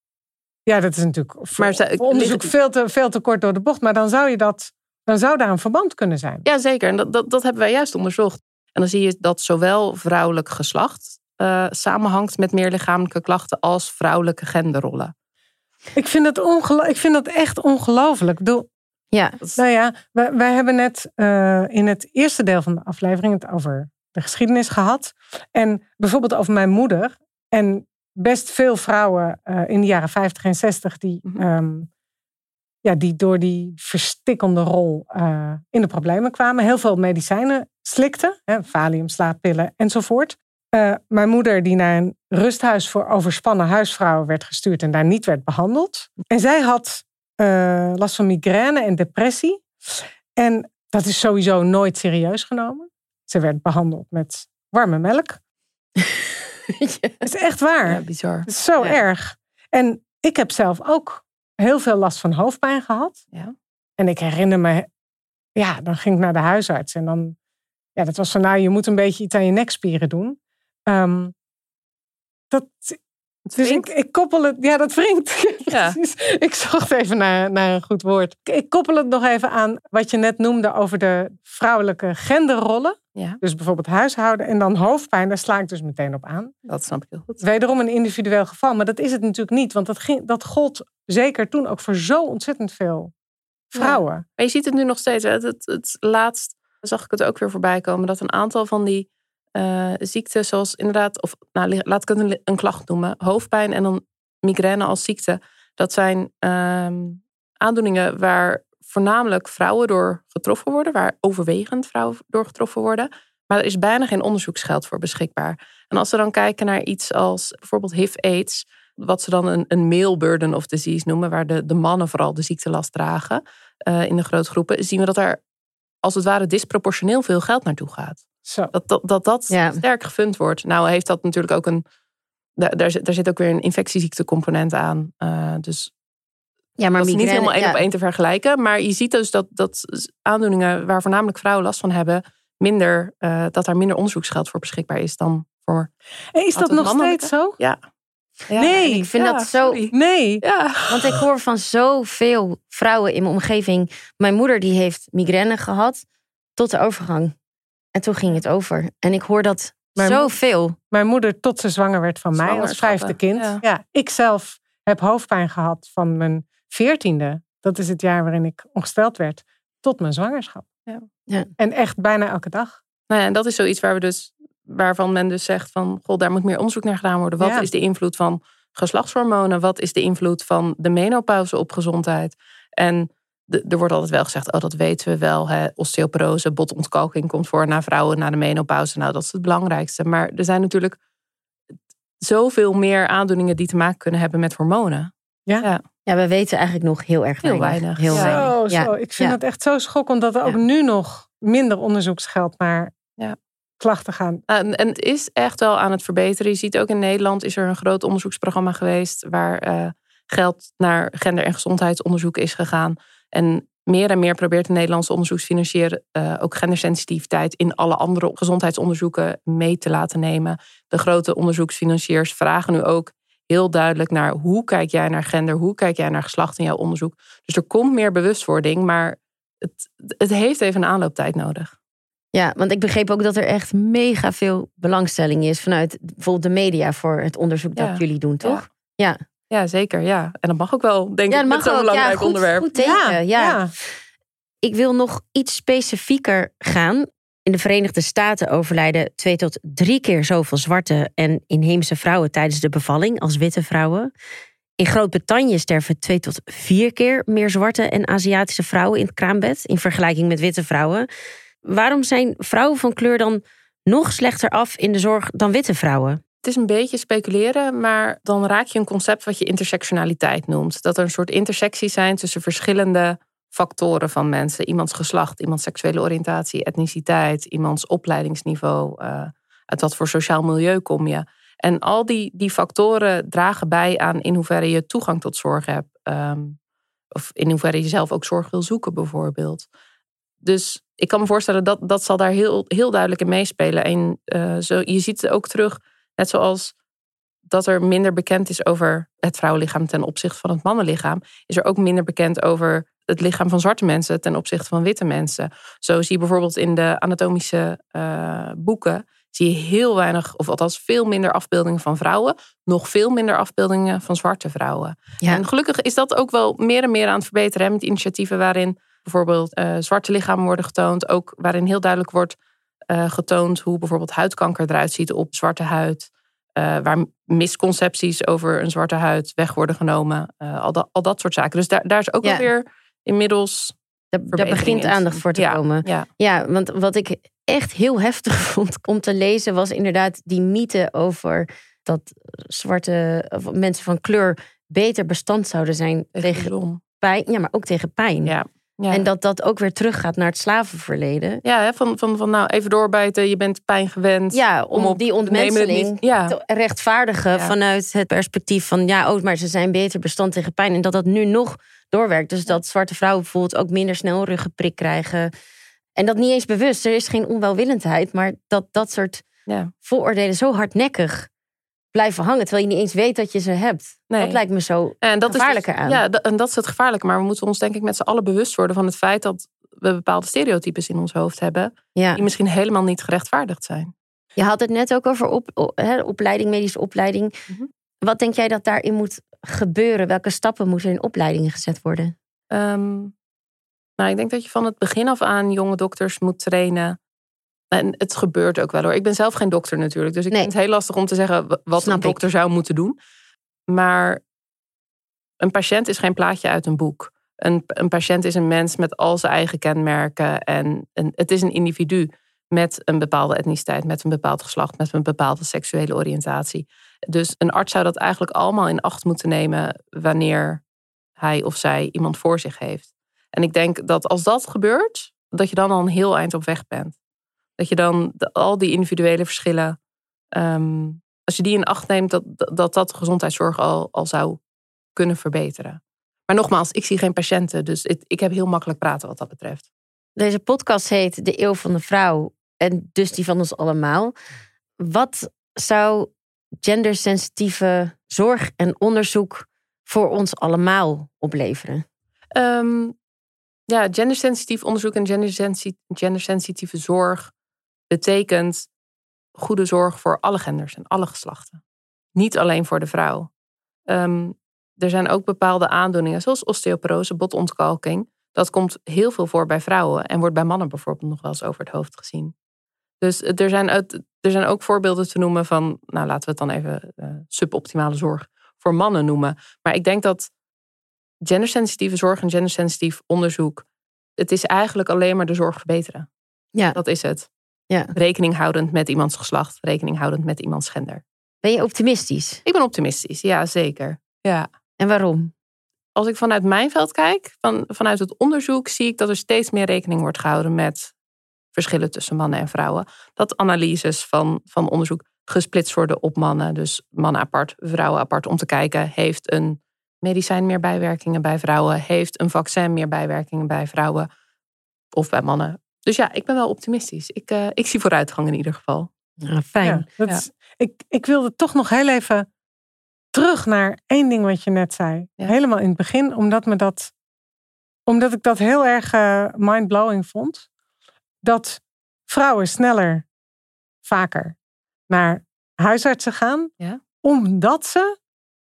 ja, dat is natuurlijk voor, maar, voor onderzoek veel te, veel te kort door de bocht, maar dan zou je dat, dan zou daar een verband kunnen zijn. Ja, zeker. En dat, dat, dat hebben wij juist onderzocht. En dan zie je dat zowel vrouwelijk geslacht uh, samenhangt met meer lichamelijke klachten als vrouwelijke genderrollen. Ik vind dat, ongelo- ik vind dat echt ongelooflijk. Ik bedoel, ja. Nou ja, wij, wij hebben net uh, in het eerste deel van de aflevering het over de geschiedenis gehad. En bijvoorbeeld over mijn moeder. En best veel vrouwen uh, in de jaren vijftig en zestig die, mm-hmm. um, ja, die door die verstikkende rol uh, in de problemen kwamen. Heel veel medicijnen slikten. Hè, valium, slaappillen enzovoort. Uh, mijn moeder die naar een rusthuis voor overspannen huisvrouwen werd gestuurd en daar niet werd behandeld. En zij had Uh, last van migraine en depressie. En dat is sowieso nooit serieus genomen. Ze werd behandeld met warme melk. ja. Dat is echt waar. Ja, bizar. Het is zo ja. erg. En ik heb zelf ook heel veel last van hoofdpijn gehad. Ja. En ik herinner me, ja, dan ging ik naar de huisarts. En dan, ja, dat was van, nou, je moet een beetje iets aan je nekspieren doen. Um, dat... Dus ik, ik koppel het... Ja, dat wringt. Ja. Ik zocht even naar, naar een goed woord. Ik koppel het nog even aan wat je net noemde over de vrouwelijke genderrollen. Ja. Dus bijvoorbeeld huishouden en dan hoofdpijn. Daar sla ik dus meteen op aan. Dat snap ik heel goed. Wederom een individueel geval. Maar dat is het natuurlijk niet. Want dat, ging, dat gold zeker toen ook voor zo ontzettend veel vrouwen. Ja. Maar je ziet het nu nog steeds. Hè? Het, het, het laatst zag ik het ook weer voorbij komen. Dat een aantal van die Uh, ziekten zoals inderdaad, of nou, laat ik het een, een klacht noemen, hoofdpijn en dan migraine als ziekte. Dat zijn uh, aandoeningen waar voornamelijk vrouwen door getroffen worden, waar overwegend vrouwen door getroffen worden. Maar er is bijna geen onderzoeksgeld voor beschikbaar. En als we dan kijken naar iets als bijvoorbeeld H I V-AIDS, wat ze dan een, een male burden of disease noemen, waar de, de mannen vooral de ziektelast dragen uh, in de grote groepen, zien we dat er als het ware disproportioneel veel geld naartoe gaat. Zo. Dat dat, dat, dat ja. sterk gefund wordt. Nou heeft dat natuurlijk ook een... Daar, daar zit ook weer een infectieziektencomponent aan. Uh, dus ja, maar dat is migraine, niet helemaal één ja. op één te vergelijken. Maar je ziet dus dat, dat aandoeningen waar voornamelijk vrouwen last van hebben, minder, uh, dat daar minder onderzoeksgeld voor beschikbaar is dan voor... En is dat nog steeds zo? Ja. ja. Nee, ik vind ja, dat zo... Sorry. Nee. Ja. Want ik hoor van zoveel vrouwen in mijn omgeving. Mijn moeder die heeft migraine gehad tot de overgang. En toen ging het over. En ik hoor dat mijn zoveel. Mo- mijn moeder tot ze zwanger werd van mij als vijfde kind. Ja. Ja, ik zelf heb hoofdpijn gehad van mijn veertiende. Dat is het jaar waarin ik ongesteld werd. Tot mijn zwangerschap. Ja. Ja. En echt bijna elke dag. Nou ja, en dat is zoiets waar we dus waarvan men dus zegt van, goh, daar moet meer onderzoek naar gedaan worden. Wat ja. is de invloed van geslachtshormonen? Wat is de invloed van de menopauze op gezondheid? En de, er wordt altijd wel gezegd, oh, dat weten we wel. Hè? Osteoporose, botontkalking komt voor na vrouwen na de menopauze. Nou, dat is het belangrijkste. Maar er zijn natuurlijk zoveel meer aandoeningen die te maken kunnen hebben met hormonen. Ja, ja. ja we weten eigenlijk nog heel erg weinig. Heel weinig. Heel ja. weinig. Zo, ja. zo. Ik vind ja. het echt zo schokkend dat er ook ja. nu nog minder onderzoeksgeld naar ja. klachten gaan. En, en het is echt wel aan het verbeteren. Je ziet ook in Nederland is er een groot onderzoeksprogramma geweest waar uh, geld naar gender- en gezondheidsonderzoek is gegaan. En meer en meer probeert de Nederlandse onderzoeksfinancier uh, ook gendersensitiviteit in alle andere gezondheidsonderzoeken mee te laten nemen. De grote onderzoeksfinanciers vragen nu ook heel duidelijk naar hoe kijk jij naar gender, hoe kijk jij naar geslacht in jouw onderzoek. Dus er komt meer bewustwording, maar het, het heeft even een aanlooptijd nodig. Ja, want ik begreep ook dat er echt mega veel belangstelling is vanuit bijvoorbeeld de media voor het onderzoek dat ja. jullie doen, toch? Ja. ja. Ja, zeker. Ja. En dat mag ook wel, denk ja, ik, met zo'n belangrijk ja, goed, onderwerp. Goed teken, ja, ja. ja. Ik wil nog iets specifieker gaan. In de Verenigde Staten overlijden twee tot drie keer zoveel zwarte en inheemse vrouwen tijdens de bevalling als witte vrouwen. In Groot-Brittannië sterven twee tot vier keer meer zwarte en Aziatische vrouwen in het kraambed in vergelijking met witte vrouwen. Waarom zijn vrouwen van kleur dan nog slechter af in de zorg dan witte vrouwen? Het is een beetje speculeren, maar dan raak je een concept wat je intersectionaliteit noemt. Dat er een soort intersecties zijn tussen verschillende factoren van mensen. Iemands geslacht, iemands seksuele oriëntatie, etniciteit, iemands opleidingsniveau. Uh, uit wat voor sociaal milieu kom je. En al die, die factoren dragen bij aan in hoeverre je toegang tot zorg hebt. Um, of in hoeverre je zelf ook zorg wil zoeken bijvoorbeeld. Dus ik kan me voorstellen dat dat zal daar heel, heel duidelijk in meespelen. En uh, zo, je ziet het ook terug, net zoals dat er minder bekend is over het vrouwenlichaam ten opzichte van het mannenlichaam, is er ook minder bekend over het lichaam van zwarte mensen ten opzichte van witte mensen. Zo zie je bijvoorbeeld in de anatomische uh, boeken, zie je heel weinig, of althans veel minder afbeeldingen van vrouwen, nog veel minder afbeeldingen van zwarte vrouwen. Ja. En gelukkig is dat ook wel meer en meer aan het verbeteren, hè, met initiatieven waarin bijvoorbeeld uh, zwarte lichamen worden getoond, ook waarin heel duidelijk wordt uh, getoond hoe bijvoorbeeld huidkanker eruit ziet op zwarte huid. Uh, waar misconcepties over een zwarte huid weg worden genomen. Uh, al, dat, al dat soort zaken. Dus daar, daar is ook ja. alweer inmiddels Daar, daar begint aandacht voor te ja, komen. Ja. ja, want wat ik echt heel heftig vond om te lezen was inderdaad die mythe over dat zwarte of mensen van kleur beter bestand zouden zijn tegen, tegen pijn. Ja, maar ook tegen pijn. Ja. Ja. En dat dat ook weer teruggaat naar het slavenverleden. Ja, van, van, van nou even doorbijten, je bent pijn gewend. Ja, om, om op die ontmenseling ja. te rechtvaardigen ja. vanuit het perspectief van ja, oh, maar ze zijn beter bestand tegen pijn. En dat dat nu nog doorwerkt. Dus dat zwarte vrouwen bijvoorbeeld ook minder snel ruggenprik krijgen. En dat niet eens bewust. Er is geen onwelwillendheid, maar dat dat soort ja. vooroordelen zo hardnekkig blijven hangen, terwijl je niet eens weet dat je ze hebt. Nee. Dat lijkt me zo en dat gevaarlijker is dus, aan. Ja, en dat is het gevaarlijke. Maar we moeten ons denk ik met z'n allen bewust worden van het feit dat we bepaalde stereotypes in ons hoofd hebben, ja. die misschien helemaal niet gerechtvaardigd zijn. Je had het net ook over op, op, he, opleiding, medische opleiding. Mm-hmm. Wat denk jij dat daarin moet gebeuren? Welke stappen moeten in opleidingen gezet worden? Um, nou, ik denk dat je van het begin af aan jonge dokters moet trainen. En het gebeurt ook wel hoor. Ik ben zelf geen dokter natuurlijk. Dus ik nee. vind het heel lastig om te zeggen wat Snap een dokter ik. zou moeten doen. Maar een patiënt is geen plaatje uit een boek. Een, een patiënt is een mens met al zijn eigen kenmerken. En een, het is een individu met een bepaalde etniciteit, met een bepaald geslacht, met een bepaalde seksuele oriëntatie. Dus een arts zou dat eigenlijk allemaal in acht moeten nemen wanneer hij of zij iemand voor zich heeft. En ik denk dat als dat gebeurt, dat je dan al een heel eind op weg bent. Dat je dan de, al die individuele verschillen, um, als je die in acht neemt, dat dat, dat de gezondheidszorg al, al zou kunnen verbeteren. Maar nogmaals, ik zie geen patiënten, dus het, ik heb heel makkelijk praten wat dat betreft. Deze podcast heet De Eeuw van de Vrouw en dus die van ons allemaal. Wat zou gendersensitieve zorg en onderzoek voor ons allemaal opleveren? Um, ja, gendersensitief onderzoek en gendersensi- gendersensitieve zorg betekent goede zorg voor alle genders en alle geslachten. Niet alleen voor de vrouw. Um, er zijn ook bepaalde aandoeningen, zoals osteoporose, botontkalking. Dat komt heel veel voor bij vrouwen en wordt bij mannen bijvoorbeeld nog wel eens over het hoofd gezien. Dus er zijn uit, er zijn ook voorbeelden te noemen van, nou laten we het dan even uh, suboptimale zorg voor mannen noemen. Maar ik denk dat gendersensitieve zorg en gendersensitief onderzoek, het is eigenlijk alleen maar de zorg verbeteren. Ja. Dat is het. Ja. Rekening houdend met iemands geslacht, rekening houdend met iemands gender. Ben je optimistisch? Ik ben optimistisch, ja zeker. Ja. En waarom? Als ik vanuit mijn veld kijk, van, vanuit het onderzoek, zie ik dat er steeds meer rekening wordt gehouden met verschillen tussen mannen en vrouwen. Dat analyses van, van onderzoek gesplitst worden op mannen. Dus mannen apart, vrouwen apart. Om te kijken, heeft een medicijn meer bijwerkingen bij vrouwen? Heeft een vaccin meer bijwerkingen bij vrouwen? Of bij mannen? Dus ja, ik ben wel optimistisch. Ik, uh, ik zie vooruitgang in ieder geval. Ja, fijn. Ja, dat Ja. is, ik, ik wilde toch nog heel even terug naar één ding wat je net zei. Ja. Helemaal in het begin, omdat, me dat, omdat ik dat heel erg uh, mindblowing vond. Dat vrouwen sneller, vaker naar huisartsen gaan. Ja. Omdat ze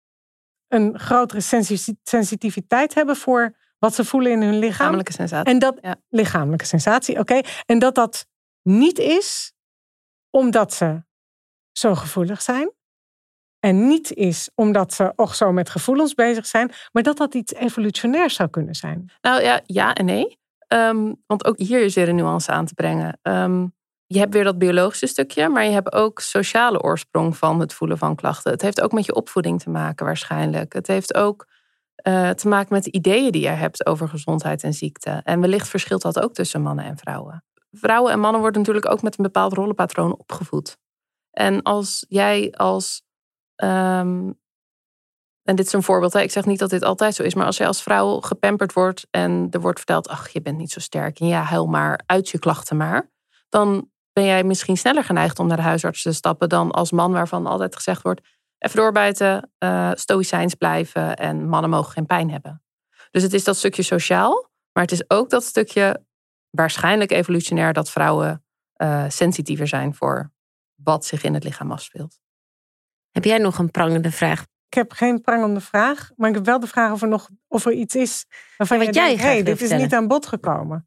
een grotere sensi- sensitiviteit hebben voor wat ze voelen in hun lichaam. Lichamelijke sensatie. En dat, Ja. lichamelijke sensatie, oké. Okay. En dat dat niet is omdat ze zo gevoelig zijn. En niet is omdat ze ook zo met gevoelens bezig zijn. Maar dat dat iets evolutionairs zou kunnen zijn. Nou ja, ja en nee. Um, want ook hier is weer een nuance aan te brengen. Um, je hebt weer dat biologische stukje, maar je hebt ook sociale oorsprong van het voelen van klachten. Het heeft ook met je opvoeding te maken waarschijnlijk. Het heeft ook uh, te maken met de ideeën die je hebt over gezondheid en ziekte. En wellicht verschilt dat ook tussen mannen en vrouwen. Vrouwen en mannen worden natuurlijk ook met een bepaald rollenpatroon opgevoed. En als jij als... Um, en dit is een voorbeeld, hè? Ik zeg niet dat dit altijd zo is, maar als jij als vrouw gepamperd wordt en er wordt verteld, ach, je bent niet zo sterk en ja, huil maar uit je klachten maar, dan ben jij misschien sneller geneigd om naar de huisarts te stappen dan als man waarvan altijd gezegd wordt, even doorbijten, uh, stoïcijns blijven en mannen mogen geen pijn hebben. Dus het is dat stukje sociaal, maar het is ook dat stukje waarschijnlijk evolutionair dat vrouwen uh, sensitiever zijn voor wat zich in het lichaam afspeelt. Heb jij nog een prangende vraag? Ik heb geen prangende vraag, maar ik heb wel de vraag of er nog of er iets is waarvan ja, je jij denkt, hey, dit vertellen. is niet aan bod gekomen.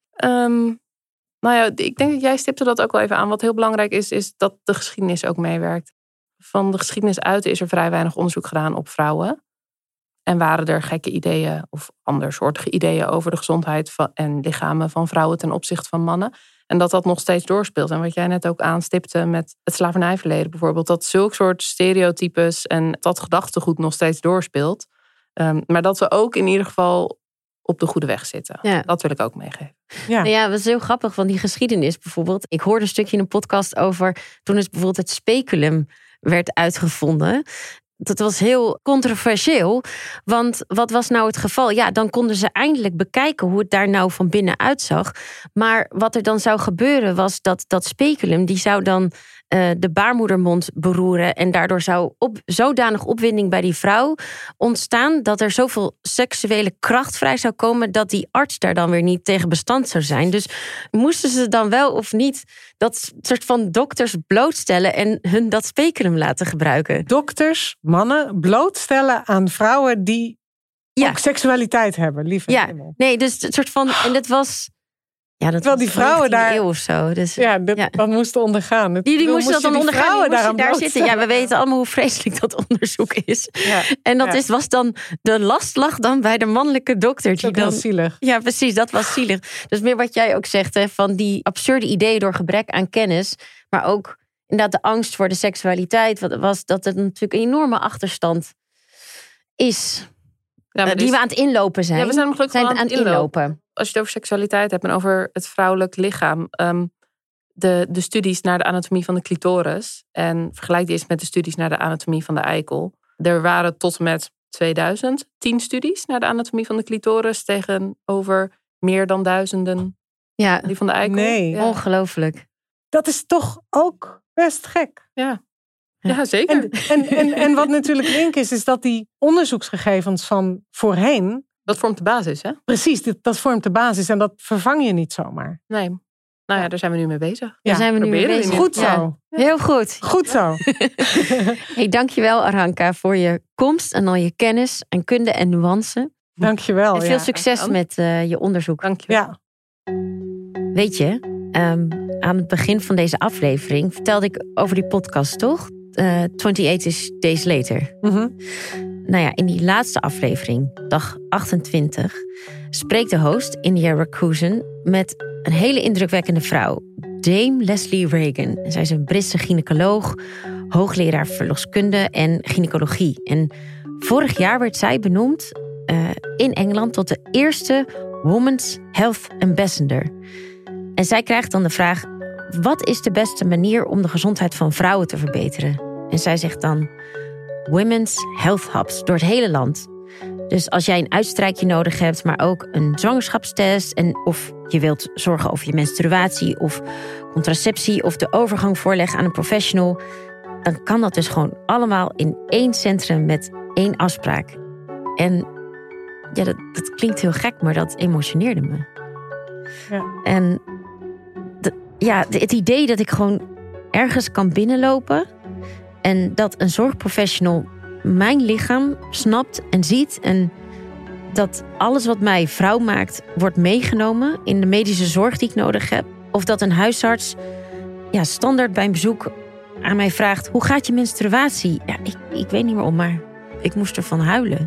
Um, nou ja, ik denk dat jij stipte dat ook wel even aan. Wat heel belangrijk is, is dat de geschiedenis ook meewerkt. Van de geschiedenis uit is er vrij weinig onderzoek gedaan op vrouwen. En waren er gekke ideeën of andersoortige ideeën over de gezondheid van, en lichamen van vrouwen ten opzichte van mannen. En dat dat nog steeds doorspeelt. En wat jij net ook aanstipte met het slavernijverleden bijvoorbeeld. Dat zulke soort stereotypes en dat gedachtegoed nog steeds doorspeelt. Um, maar dat we ook in ieder geval op de goede weg zitten. Ja. Dat wil ik ook meegeven. Ja. Nou ja, dat is heel grappig, want die geschiedenis bijvoorbeeld. Ik hoorde een stukje in een podcast over toen het bijvoorbeeld het speculum werd uitgevonden. Dat was heel controversieel, want wat was nou het geval? Ja, dan konden ze eindelijk bekijken hoe het daar nou van binnen uitzag. Maar wat er dan zou gebeuren was dat dat speculum, die zou dan uh, de baarmoedermond beroeren. En daardoor zou op, zodanig opwinding bij die vrouw ontstaan dat er zoveel seksuele kracht vrij zou komen dat die arts daar dan weer niet tegen bestand zou zijn. Dus moesten ze dan wel of niet dat soort van dokters blootstellen en hun dat speculum laten gebruiken? Dokters, mannen, blootstellen aan vrouwen die Ja. ook seksualiteit hebben, lieve Ja, hemel. nee, dus het soort van, en dat was, ja, dat Terwijl was die vrouwen negentiende daar- eeuw of zo. Dus, Ja, dat, Ja. dat moesten ondergaan. Het- Die, die bedoel, moesten dat moest dan je die ondergaan, die vrouwen moesten daar daaraan zitten. Ja, we blootstellen? weten allemaal hoe vreselijk dat onderzoek is. Ja, En dat Ja. is, was dan, de last lag dan bij de mannelijke dokter. dat Die is heel dan, zielig. ja, precies, dat was zielig. Dus meer wat jij ook zegt, hè, van die absurde ideeën door gebrek aan kennis. Maar ook inderdaad de angst voor de seksualiteit. Wat was dat het natuurlijk een enorme achterstand is. Ja, uh, maar die dit we is- aan het inlopen zijn. Ja, we zijn hem gelukkig zijn wel aan het inlopen. Als je het over seksualiteit hebt en over het vrouwelijk lichaam. Um, de, de studies naar de anatomie van de clitoris. En vergelijk die eens met de studies naar de anatomie van de eikel. Er waren tot en met tweeduizend tien studies naar de anatomie van de clitoris. Tegenover meer dan duizenden Ja, die van de eikel. Nee. Ja, ongelooflijk. Dat is toch ook best gek. ja. ja zeker. En, en, en, en wat natuurlijk link is, is dat die onderzoeksgegevens van voorheen, Dat vormt de basis, hè? precies, dit, dat vormt de basis en dat vervang je niet zomaar. Nee. Nou ja, daar zijn we nu mee bezig. Daar Ja, zijn we nu mee proberen we bezig. in Goed Ja. zo. Heel goed. Goed zo. Hey, dankjewel Aranka voor je komst en al je kennis en kunde en nuance. Dankjewel. En veel ja. succes met uh, je onderzoek. Dank je wel. Ja. Weet je, um, aan het begin van deze aflevering vertelde ik over die podcast, toch? Uh, twenty-eight Days Later. Mm-hmm. Nou ja, in die laatste aflevering, dag achtentwintig, spreekt de host, India Rakusan, met een hele indrukwekkende vrouw, Dame Leslie Regan. Zij is een Britse gynaecoloog, hoogleraar verloskunde en gynaecologie. En vorig jaar werd zij benoemd uh, in Engeland tot de eerste Women's Health Ambassador. En zij krijgt dan de vraag: wat is de beste manier om de gezondheid van vrouwen te verbeteren? En zij zegt dan: Women's Health Hubs door het hele land. Dus als jij een uitstrijkje nodig hebt, maar ook een zwangerschapstest, en of je wilt zorgen over je menstruatie of contraceptie of de overgang voorleggen aan een professional, dan kan dat dus gewoon allemaal in één centrum met één afspraak. En ja, dat, dat klinkt heel gek, maar dat emotioneerde me. Ja. En de, ja, het idee dat ik gewoon ergens kan binnenlopen en dat een zorgprofessional mijn lichaam snapt en ziet, en dat alles wat mij vrouw maakt wordt meegenomen in de medische zorg die ik nodig heb. Of dat een huisarts ja, standaard bij een bezoek aan mij vraagt: hoe gaat je menstruatie? Ja, ik, ik weet niet meer om, maar ik moest ervan huilen.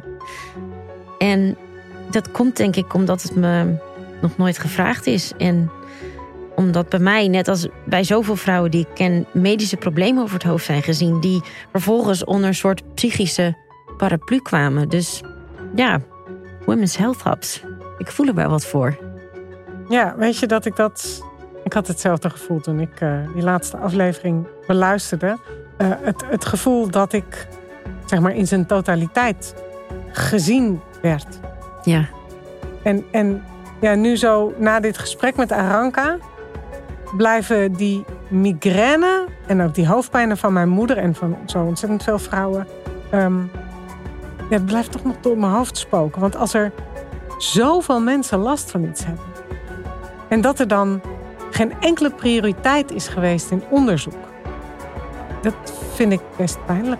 En dat komt denk ik omdat het me nog nooit gevraagd is. En omdat bij mij, net als bij zoveel vrouwen die ik ken, medische problemen over het hoofd zijn gezien, die vervolgens onder een soort psychische paraplu kwamen. Dus ja, Women's Health Hubs. Ik voel er wel wat voor. Ja, weet je dat ik dat... Ik had hetzelfde gevoel toen ik uh, die laatste aflevering beluisterde. Uh, het, het gevoel dat ik, zeg maar, in zijn totaliteit gezien werd. Ja. En, en ja, nu zo, na dit gesprek met Aranka, blijven die migraine en ook die hoofdpijnen van mijn moeder en van zo ontzettend veel vrouwen, Um, ja, het blijft toch nog door mijn hoofd spoken. Want als er zoveel mensen last van iets hebben en dat er dan geen enkele prioriteit is geweest in onderzoek, dat vind ik best pijnlijk.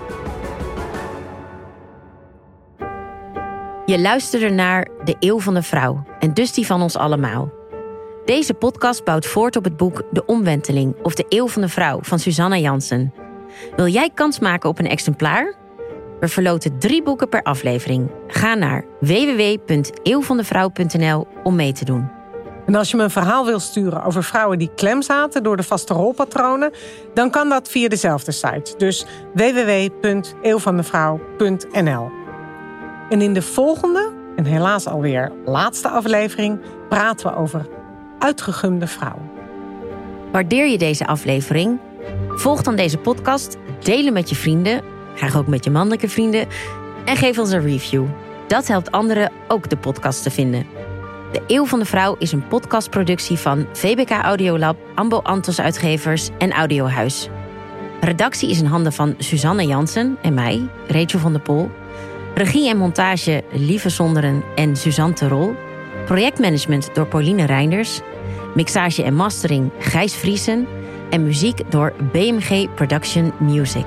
Je luisterde naar De Eeuw van de Vrouw en dus die van ons allemaal. Deze podcast bouwt voort op het boek De Omwenteling of De Eeuw van de Vrouw van Susanna Jansen. Wil jij kans maken op een exemplaar? We verloten drie boeken per aflevering. Ga naar w w w punt eeuw van de vrouw punt n l om mee te doen. En als je me een verhaal wil sturen over vrouwen die klem zaten door de vaste rolpatronen, dan kan dat via dezelfde site. Dus w w w punt eeuw van de vrouw punt n l. En in de volgende, en helaas alweer laatste aflevering, praten we over uitgegumde vrouwen. Waardeer je deze aflevering? Volg dan deze podcast, deel hem met je vrienden, graag ook met je mannelijke vrienden, en geef ons een review. Dat helpt anderen ook de podcast te vinden. De Eeuw van de Vrouw is een podcastproductie van V B K Audiolab, Ambo Antos Uitgevers en Audiohuis. Redactie is in handen van Susanne Jansen en mij, Rachel van der Pol. Regie en montage Lieve Sonderen en Suzanne Terol. Projectmanagement door Pauline Reinders. Mixage en mastering Gijs Vriesen. En muziek door B M G Production Music.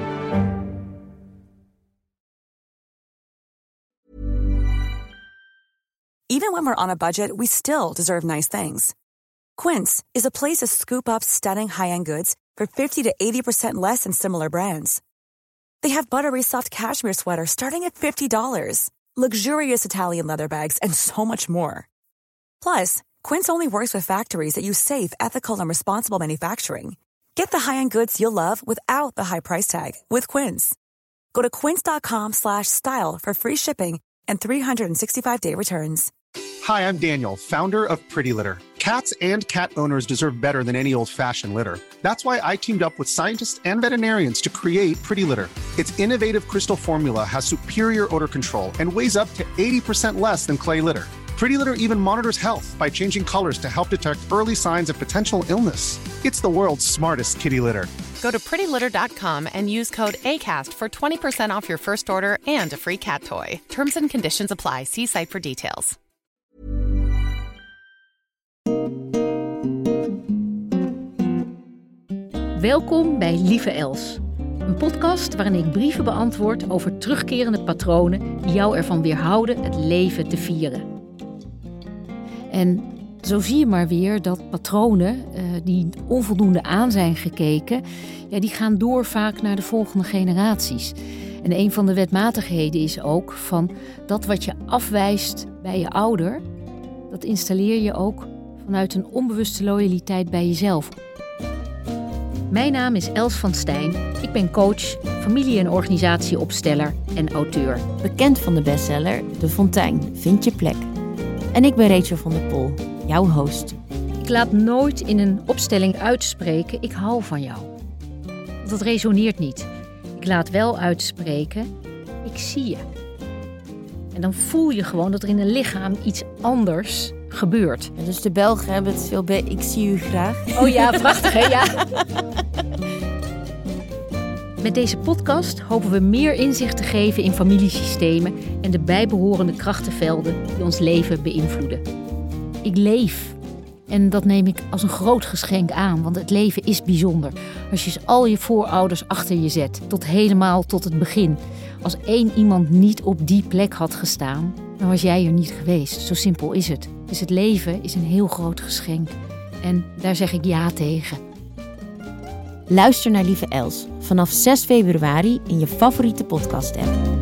Even when we're on a budget, we still deserve nice things. Quince is a place to scoop up stunning high-end goods for fifty to eighty percent less than similar brands. They have buttery soft cashmere sweaters starting at fifty dollars, luxurious Italian leather bags, and so much more. Plus, Quince only works with factories that use safe, ethical, and responsible manufacturing. Get the high-end goods you'll love without the high price tag with Quince. Go to quince.com slash style for free shipping and three sixty-five day returns. Hi, I'm Daniel, founder of Pretty Litter. Cats and cat owners deserve better than any old-fashioned litter. That's why I teamed up with scientists and veterinarians to create Pretty Litter. Its innovative crystal formula has superior odor control and weighs up to eighty percent less than clay litter. Pretty Litter even monitors health by changing colors to help detect early signs of potential illness. It's the world's smartest kitty litter. Go to pretty litter dot com and use code ACAST for twenty percent off your first order and a free cat toy. Terms and conditions apply. See site for details. Welkom bij Lieve Els. Een podcast waarin ik brieven beantwoord over terugkerende patronen die jou ervan weerhouden het leven te vieren. En Zo zie je maar weer dat patronen uh, die onvoldoende aan zijn gekeken, ja, die gaan door vaak naar de volgende generaties. En een van de wetmatigheden is ook van dat wat je afwijst bij je ouder, dat installeer je ook vanuit een onbewuste loyaliteit bij jezelf. Mijn naam is Els van Stijn. Ik ben coach, familie- en organisatieopsteller en auteur. Bekend van de bestseller De Fontein, Vind je plek. En ik ben Rachel van der Pol, jouw host. Ik laat nooit in een opstelling uitspreken, ik hou van jou. Want dat resoneert niet. Ik laat wel uitspreken, ik zie je. En dan voel je gewoon dat er in een lichaam iets anders gebeurt. Ja, dus de Belgen hebben het veel bij ik zie u graag. Oh ja, prachtig hè, ja. Met deze podcast hopen we meer inzicht te geven in familiesystemen en de bijbehorende krachtenvelden die ons leven beïnvloeden. Ik leef. En dat neem ik als een groot geschenk aan, want het leven is bijzonder. Als je al je voorouders achter je zet, tot helemaal tot het begin. Als één iemand niet op die plek had gestaan, dan was jij er niet geweest. Zo simpel is het. Dus het leven is een heel groot geschenk. En daar zeg ik ja tegen. Luister naar Lieve Els vanaf zes februari in je favoriete podcast-app.